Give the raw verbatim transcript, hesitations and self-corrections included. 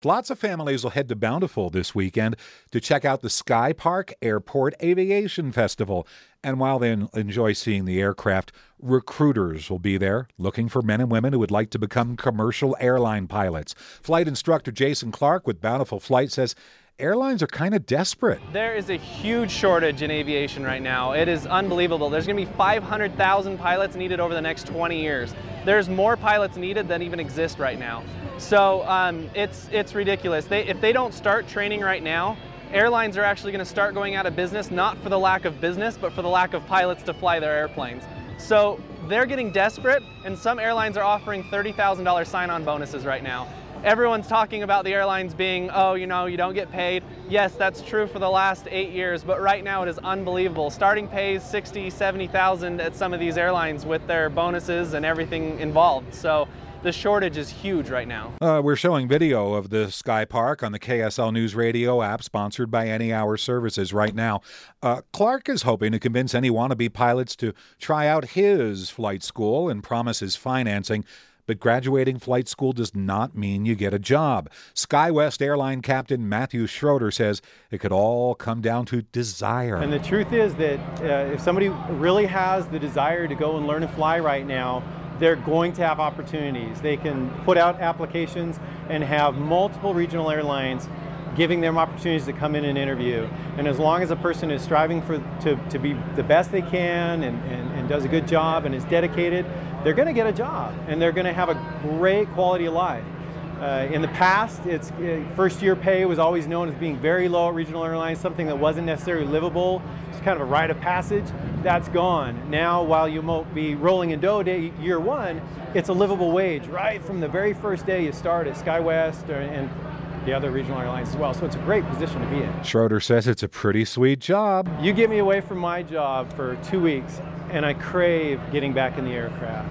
Lots of families will head to Bountiful this weekend to check out the Sky Park Airport Aviation Festival. And while they enjoy seeing the aircraft, recruiters will be there looking for men and women who would like to become commercial airline pilots. Flight instructor Jason Clark with Bountiful Flight says airlines are kind of desperate. There is a huge shortage in aviation right now. It is unbelievable. There's going to be five hundred thousand pilots needed over the next twenty years. There's more pilots needed than even exist right now. So um, it's it's ridiculous. They, if they don't start training right now, airlines are actually going to start going out of business, not for the lack of business, but for the lack of pilots to fly their airplanes. So they're getting desperate, and some airlines are offering thirty thousand dollars sign-on bonuses right now. Everyone's talking about the airlines being, oh, you know, you don't get paid. Yes, that's true for the last eight years, but right now it is unbelievable. Starting pay is sixty, seventy thousand at some of these airlines with their bonuses and everything involved. So the shortage is huge right now. Uh, we're showing video of the Sky Park on the K S L News Radio app, sponsored by Any Hour Services right now. Uh, Clark is hoping to convince any wannabe pilots to try out his flight school and promises financing. But graduating flight school does not mean you get a job. SkyWest airline captain Matthew Schroeder says it could all come down to desire. And the truth is that uh, if somebody really has the desire to go and learn to fly right now, they're going to have opportunities. They can put out applications and have multiple regional airlines giving them opportunities to come in and interview. And as long as a person is striving for to, to be the best they can and, and, and does a good job and is dedicated, they're going to get a job and they're going to have a great quality of life. Uh, in the past, it's uh, first year pay was always known as being very low at regional airlines, something that wasn't necessarily livable. It's kind of a rite of passage. That's gone. Now, while you won't be rolling in dough day year one, it's a livable wage right from the very first day you start at SkyWest or, and the other regional airlines as well. So it's a great position to be in. Schroeder says it's a pretty sweet job. You get me away from my job for two weeks, and I crave getting back in the aircraft.